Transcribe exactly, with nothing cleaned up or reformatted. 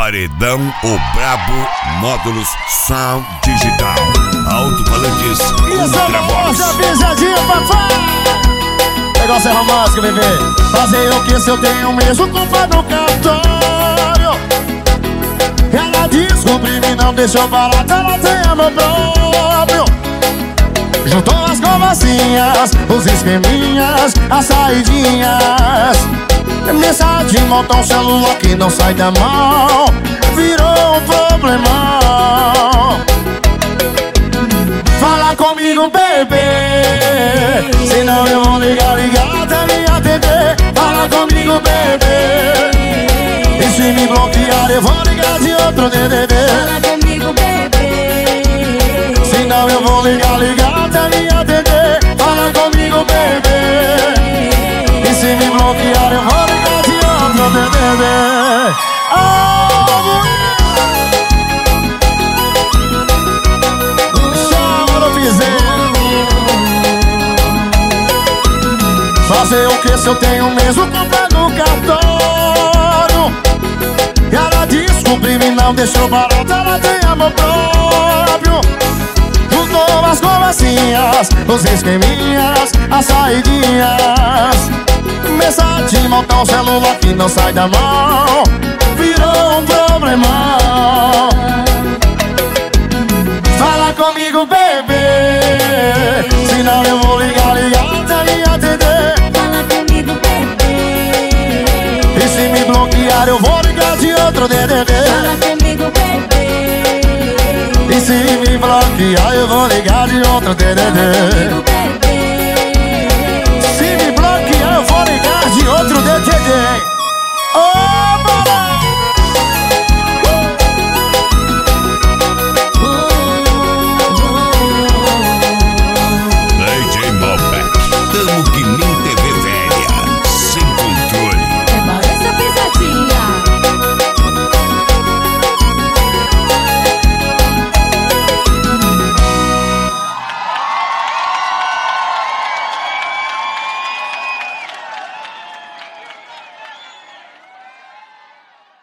Paredão O Brabo Módulos Sound Digital. Alto-falantes Ultra Voz. Isso, pisadinha, papai. Negócio é romântico, bebê. Fazer o que se eu tenho mesmo culpa no cartório. Ela descobriu e não deixou barato, ela tem amor próprio. Juntou as conversinhas, os esqueminhas, as saidinhas. Mensagem, monta um celular que não sai da mão. Virou um problemão. Fala comigo, bebê, senão eu vou ligar, ligar até me atender. Fala comigo, bebê, e se me bloquear eu vou ligar de outro D D D. Fala comigo, bebê, senão eu vou ligar, ligar até me atender. Fala comigo, bebê, e se me bloquear eu vou ligar de outro D D D. Oh, chama no piseiro. Fazer o que se eu tenho mesmo culpa no cartório. E ela descobriu e não deixou barato, ela tem amor próprio. Juntou as conversinhas, os esqueminhas, as saidinhas. Mensagem, montar um celular que não sai da mão. Virou um problemão. Fala comigo, bebê, senão eu vou ligar, ligar até me atender. fala comigo, bebê, E se me bloquear eu vou ligar de outro D D D. fala comigo, bebê, E se me bloquear eu vou ligar de outro D D D. fala comigo, bebê.